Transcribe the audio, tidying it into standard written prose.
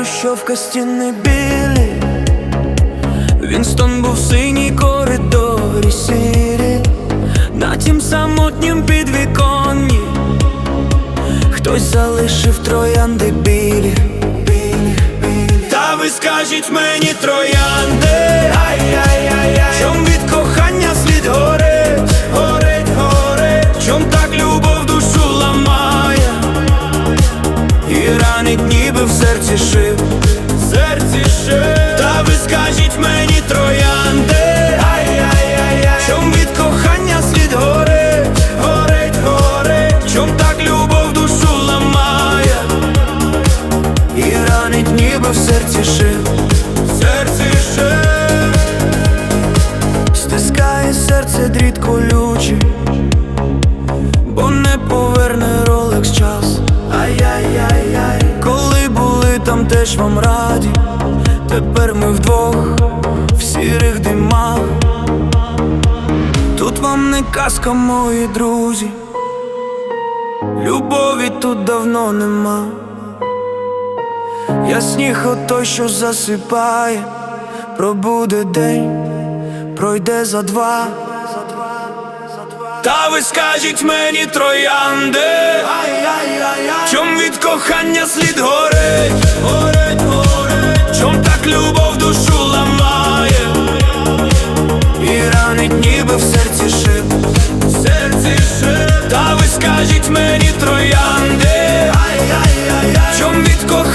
хрущовка, стіни білі. Вінстон був в синій коридорі сірі, на тім самотнім підвіконні хтось залишив троянди білі. Та ви скажіть мені, троянди, чом від кохання слід горить, горить, горить, чом так любов душу ламає і ранить, ніби в серці шив, серці шив. Та ви скажіть мені, троянди, чом від кохання слід горить, горить, горить, чом так любов душу ламає і ранить, ніби в серці шив, серці шив. Стискає серце дріт колючий, бо не поверне Ролекс час. Ай-яй-яй-яй. Коли були там, теж вам раді, тепер ми вдвох в сірих димах. Тут вам не казка, мої друзі, любові тут давно нема. Я сніг отой, що засипає, пробуде день, пройде за два. Та ви скажіть мені, троянди, чом від кохання слід горить, горить, горить, чом так любов душу ламає і ранить, ніби в серці шип, серці шип. Та ви скажіть мені, троянди, чом від кохання